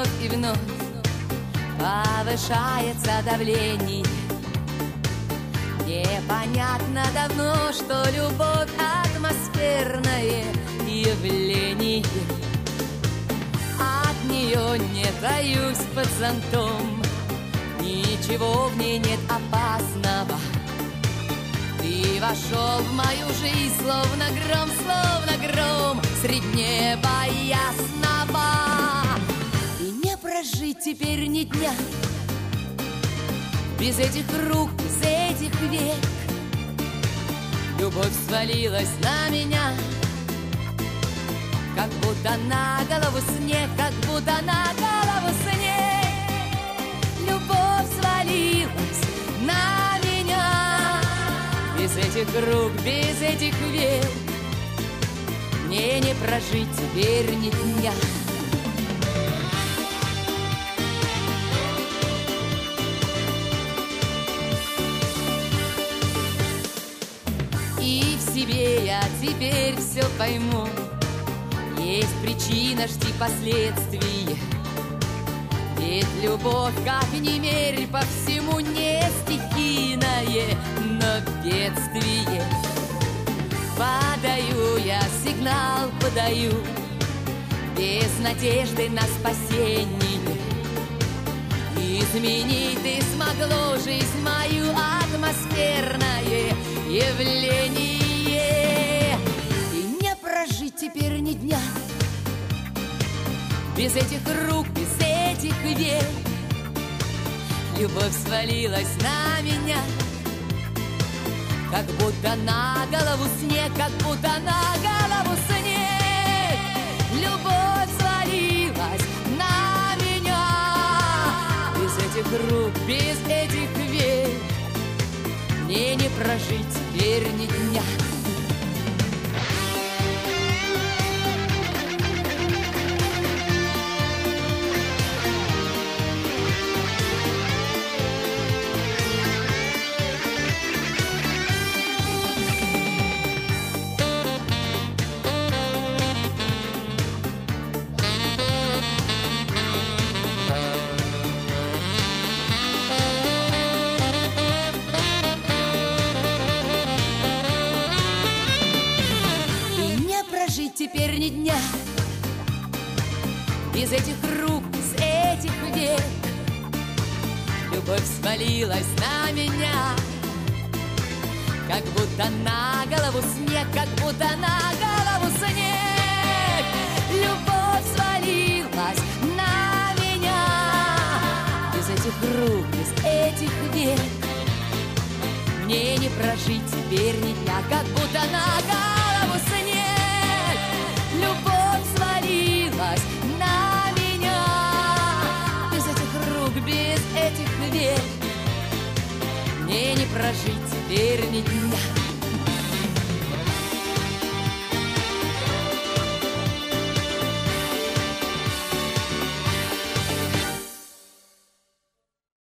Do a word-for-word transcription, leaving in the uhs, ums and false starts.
вновь и вновь повышается давление. Непонятно давно, что любовь атмосферное явление. От нее не таюсь под зонтом, ничего в ней нет опасного. Ты вошел в мою жизнь, словно гром, словно гром средь неба ясного. И не прожить теперь ни дня без этих рук, без этих век. Любовь свалилась на меня, как будто на голову снег, как будто на голову снег. Любовь свалилась на меня. Без этих рук, без этих век мне не прожить теперь ни дня. И в себе я теперь все пойму. Есть причина, жди последствий. Ведь любовь, как ни мерь, по всему не стихийное, но бедствие. Подаю я сигнал, подаю, без надежды на спасение. Изменить ты смогло жизнь мою, атмосферное явление. И не прожить теперь ни дня без этих рук, без этих век. Любовь свалилась на меня, как будто на голову снег, как будто на голову снег. Любовь свалилась на меня. Без этих рук, без этих век мне не прожить теперь ни дня. Теперь ни дня без этих рук, без этих век. Любовь свалилась на меня, как будто на голову снег, как будто на голову снег. Любовь свалилась на меня. Без этих рук, без этих век мне не прожить теперь ни дня, как будто на голову снег. Любовь свалилась на меня. Без этих рук, без этих век мне не прожить теперь ни дня.